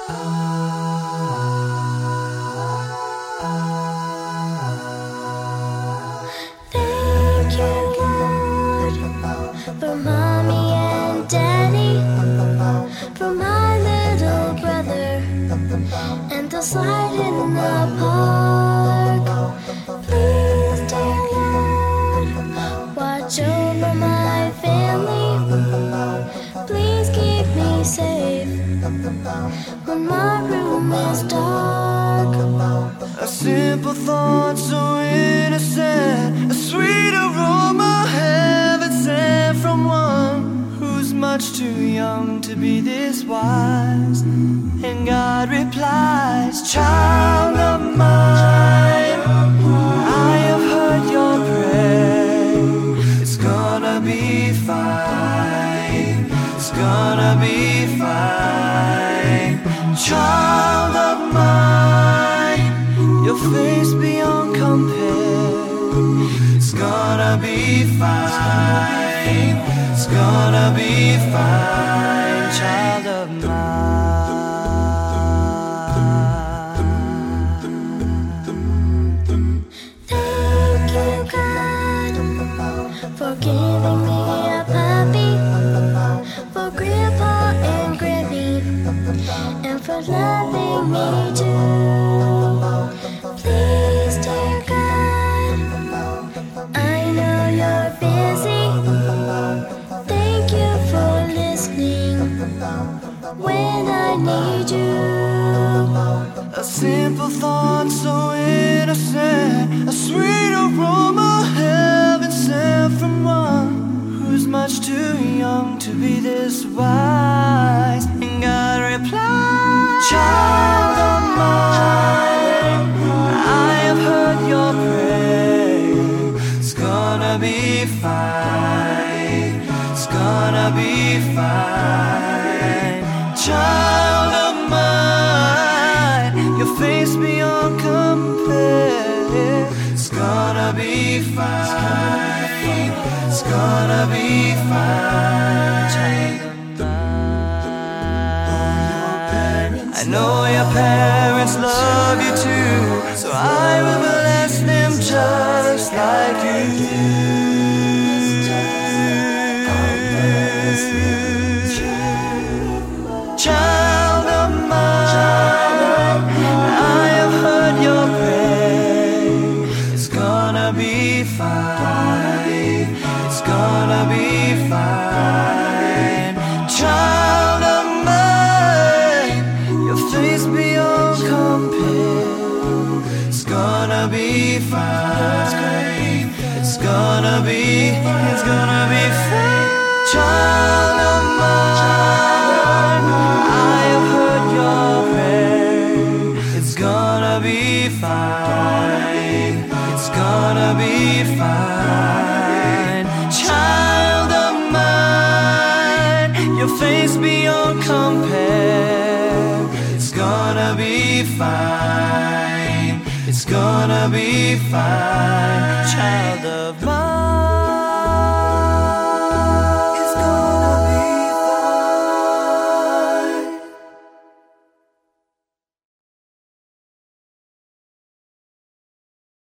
Thank you, Lord, for mommy and daddy, for my little brother, and the slide in the park. Please, dear Lord, watch over my family. Please keep me safe when my room is dark. A simple thought so innocent, a sweet aroma heaven sent from one who's much too young to be this wise. And God replies, child of mine, I have heard your prayer. It's gonna be fine. It's gonna be fine. Child of mine, your face beyond compare. It's gonna be fine. It's gonna be fine. Child of mine. Thank you, God, for giving me a puppy, for Grandpa and Grammy, and for loving me too. Please, dear God, I know you're busy. Thank you for listening when I need you. A simple thought so innocent, a sweet aroma heaven sent from one who's much too young to be this wise. And God replied, child of mine, I have heard your prayer. It's gonna be fine. It's gonna be fine. Child of mine, your face beyond compare. It's gonna be fine. It's gonna be fine. Child of mine, I know your parents love you too, so I will bless them just like you do. Child of mine, I have heard your prayer. It's gonna be fine. It's gonna be fine. Child of mine, your face beyond compare. It's gonna be fine. It's gonna be fine. Child of mine, I have heard your prayer. It's gonna be fine. It's gonna be fine. Child of mine, your face beyond compare. It's gonna be fine. It's gonna be fine. Child of mine.